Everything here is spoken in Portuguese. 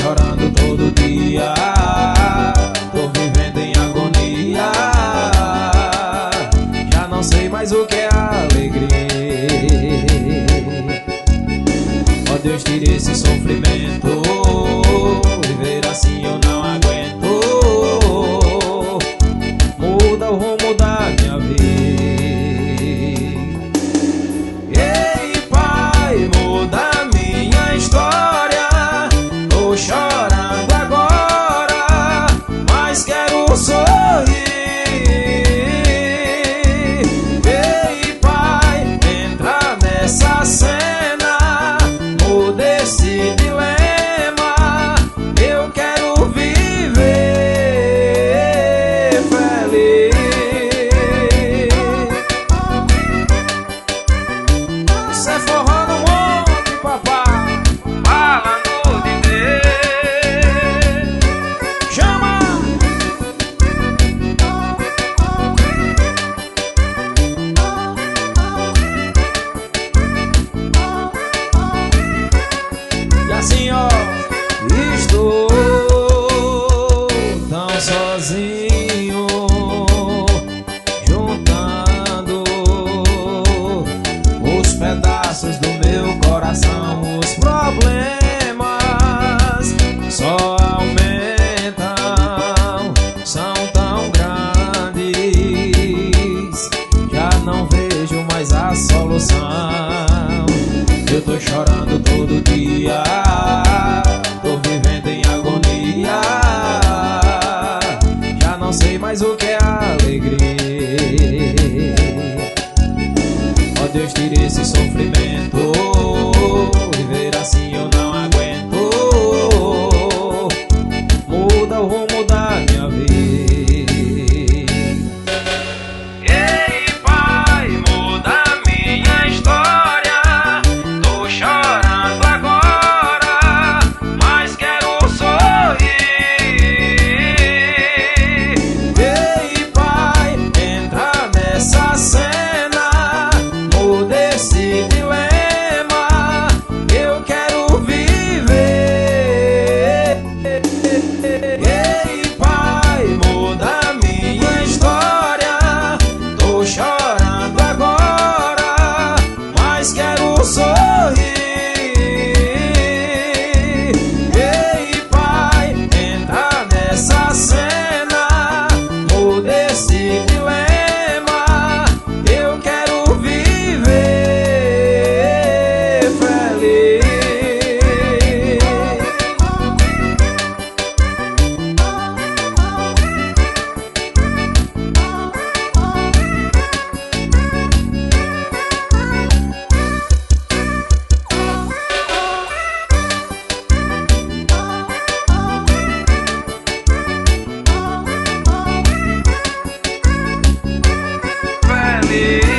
chorando todo dia, tô vivendo em agonia. Já não sei mais o que é alegria. Ó Deus, tire esse sofrimento. Viver assim eu não aguento. Muda o rumo da minha vida. Ei, Pai, muda a minha história. Tô chorando agora, mas quero sorrir. Ei, Pai, entra nessa cena, muda esse dilema. Eu quero viver feliz. Isso é forró no monte, papai. Falando de Deus. Chama! E assim, ó, estou tão sozinho, juntando os pedaços do meu coração. Os problemas só aumentam, são tão grandes, já não vejo mais a solução. Eu tô chorando todo dia, tô vivendo em agonia. Já não sei mais o que é alegria. Ó Deus, tire esse sofrimento. Viver assim eu não aguento. Muda o rumo da minha vida. Ei, Pai, muda a minha história. Tô chorando agora, mas quero sorrir. Ei, Pai, entra nessa cena, muda esse dilema. Eu quero viver. Ei, Pai, muda a minha história. Tô chorando agora, mas quero sorrir. Ei, Pai, entra nessa cena, muda esse dilema. Eu quero viver feliz. Feliz.